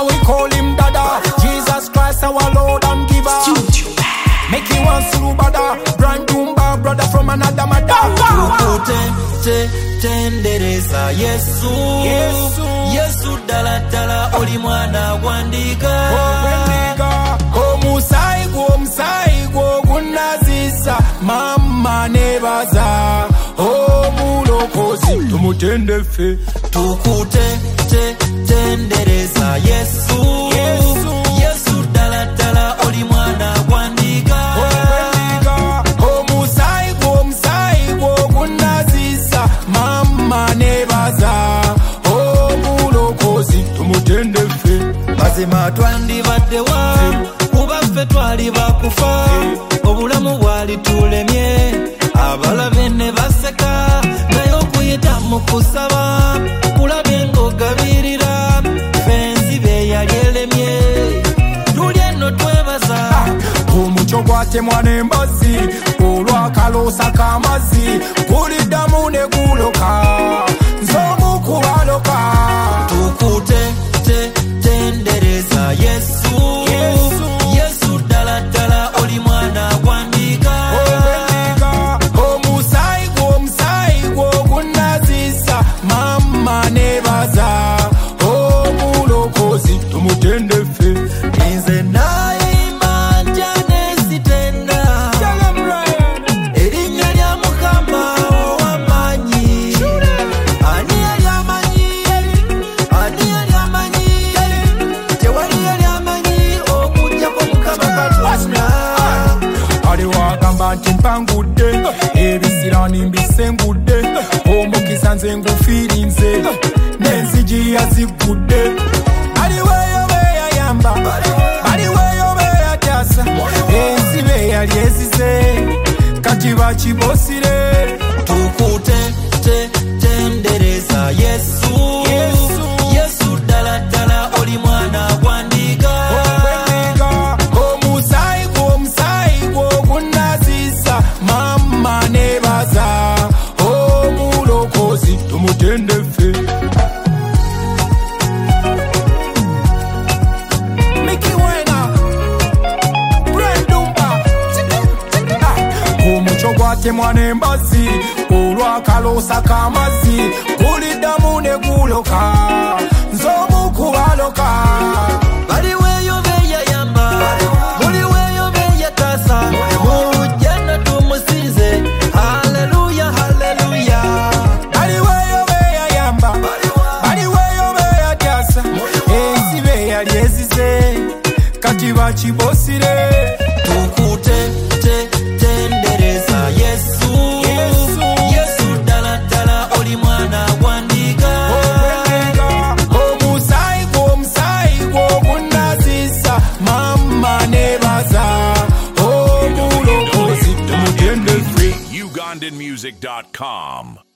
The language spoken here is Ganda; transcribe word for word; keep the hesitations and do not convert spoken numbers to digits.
we call him Dada. Jesus Christ our Lord and giver. Make you one suru bada. Brand Dumba brother from another mother. Tukute te tendereza Yesu Yesu Yesu dala dala oli mwana wandiga wandiga omusai gwo musai gwo gunazisa mama nebaza omulokozi tumutendefe. Tukute te tendereza Yesu Yesu Yesu dala dala oli mwana wandiga wandiga omusai gwo musai gwo gunazisa mama nebaza omulokozi tumutendefe. Mazima twandibaddewa kuba ffe twali bakufa obulamu bwali tulemye abalabe ne baseka naye okuyita mu kusaba kulabe ng'ogabirira fenzi be yali elemye tuli eno twebaza. Omucyo gwatemwa n'embazzi olwakaloosa k'amazzi guliddamu ne guloka nze omu ku baloka. Tukute te tendereza Yesu Yesu Yesu dala dala oli mwana wandiga wandiga omusai gwo omusai gwo gunazisa mama nebaza omulokozi tumutendefe. Nze nayimba ntya nesitenda erinnya lya Mukama ow'amaanyi. Ani yali amanyi ani yali amanyi tewali yali amanyi okujjako Mukama Katonda. Aliwo agamba nti mpangudde ebisiraani mbisengudde omukisa nze ngufiirinze n'enzigi yazigudde. Aliwo eyo beyayamba aliwo eyo beyatyasa ensi beyali ezize kati bakibosire. Tukute te tendereza Yesu Yesu Yesu dala dala oli mwana wandiga wandiga omusai gwo omusai gwo gunazisa mama nebaza omulokozi tumutendefe. Mickey Wena Brand Dumba omucyo gwatemwa n'embazzi olwakaloosa k'amazzi guliddamu ne guloka nze omu ku baloka. baliweeyo beyayamba buliweeyo beyataasa mujjana tumusinze haleluya haleluya. Aliweeyo beyayamba aliweeyo beyatyasa ensi beyali ezize kati bakibosire. Tukute te tendereza Yesu Yesu Yesu dala dala oli mwana wandiga wandiga omusai gwo omusai gwo gunazisa mama nebaza omulokozi tumutendefe. Ugandan music dot com